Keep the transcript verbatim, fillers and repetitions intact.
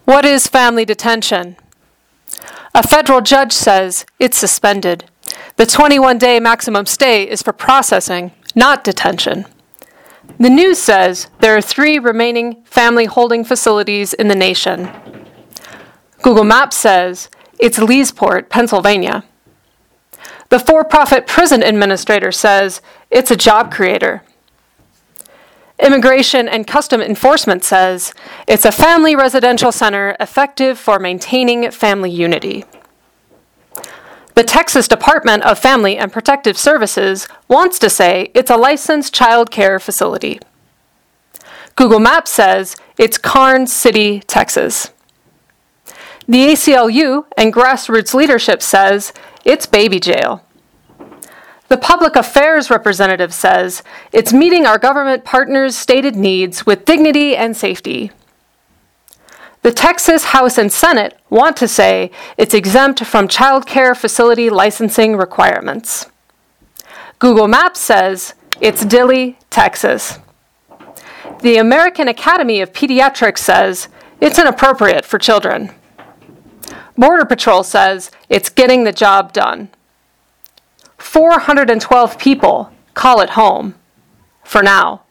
What is family detention? A federal judge says it's suspended. The twenty-one day maximum stay is for processing, not detention. The news says there are three remaining family holding facilities in the nation. Google Maps says it's Leesport, Pennsylvania. The for-profit prison administrator says it's a job creator. Immigration and Custom Enforcement says it's a family residential center effective for maintaining family unity. The Texas Department of Family and Protective Services wants to say it's a licensed child care facility. Google Maps says it's Karnes City, Texas. The A C L U and Grassroots Leadership says it's baby jail. The Public Affairs representative says it's meeting our government partners' stated needs with dignity and safety. The Texas House and Senate want to say it's exempt from child care facility licensing requirements. Google Maps says it's Dilley, Texas. The American Academy of Pediatrics says it's inappropriate for children. Border Patrol says it's getting the job done. four hundred twelve people call it home, for now.